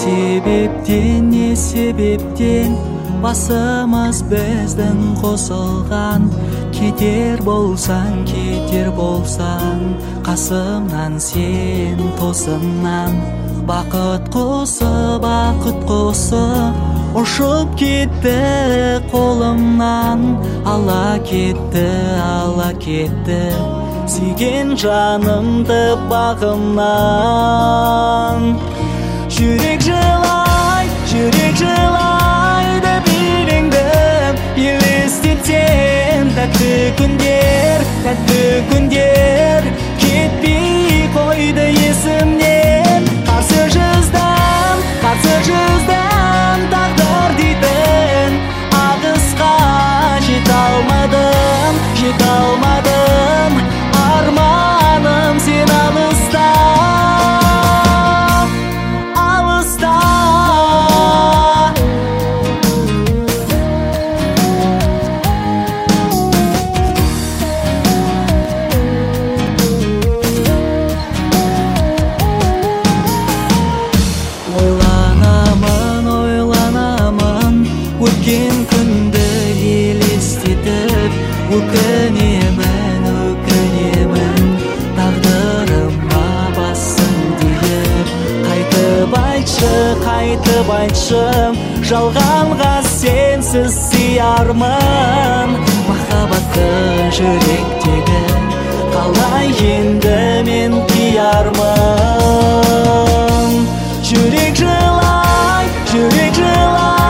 не себептен басымыз біздің қосылған. Кетер болсаң қасымнан сен тосыннан. Бақыт құсы ұшып кетті қолымнан. Ала кетті сүйген жанымды бағымнан. Жүрек жылайды билеңді елестетсем. Тәтті күндер кетпей қойды есімнен. Қарсы жүздім тағдыр дейтін ағысқа жете алмадым. Арманым сен алыста. Өткен күнді елестетіп өкінемін тағдырыма басым дейіп. Қайтып айтшы жалғанға сенсіз сиярмын. Махаббатты жүректегі қалай енді мен қиярмын. Жүрек жылай